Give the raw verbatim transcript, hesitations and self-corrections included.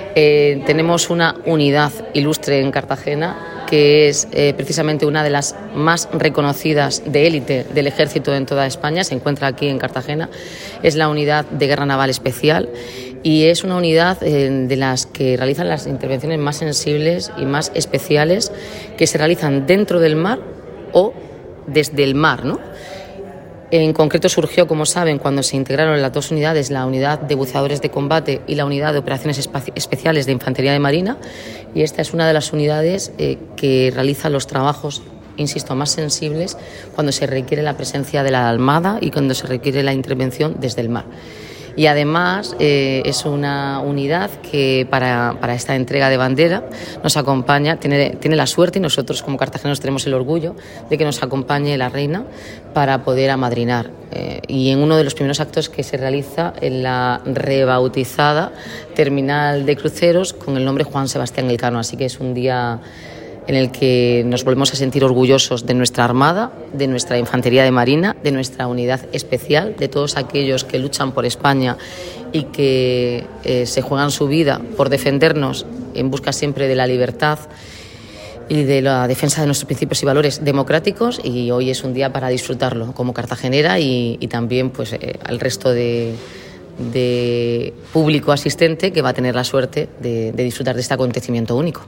Eh, tenemos una unidad ilustre en Cartagena que es eh, precisamente una de las más reconocidas de élite del ejército en toda España, se encuentra aquí en Cartagena, es la unidad de guerra naval especial y es una unidad eh, de las que realizan las intervenciones más sensibles y más especiales que se realizan dentro del mar o desde el mar, ¿no? En concreto surgió, como saben, cuando se integraron las dos unidades, la unidad de buceadores de combate y la unidad de operaciones especiales de infantería de marina, y esta es una de las unidades eh, que realiza los trabajos, insisto, más sensibles cuando se requiere la presencia de la Armada y cuando se requiere la intervención desde el mar. Y además eh, es una unidad que para, para esta entrega de bandera nos acompaña, tiene, tiene la suerte, y nosotros como cartageneros tenemos el orgullo de que nos acompañe la reina para poder amadrinar. Eh, y en uno de los primeros actos que se realiza en la rebautizada terminal de cruceros con el nombre Juan Sebastián Elcano. Así que es un día en el que nos volvemos a sentir orgullosos de nuestra Armada, de nuestra Infantería de Marina, de nuestra unidad especial, de todos aquellos que luchan por España y que eh, se juegan su vida por defendernos en busca siempre de la libertad y de la defensa de nuestros principios y valores democráticos, y hoy es un día para disfrutarlo como cartagenera y, y también pues eh, al resto de, de público asistente que va a tener la suerte de, de disfrutar de este acontecimiento único.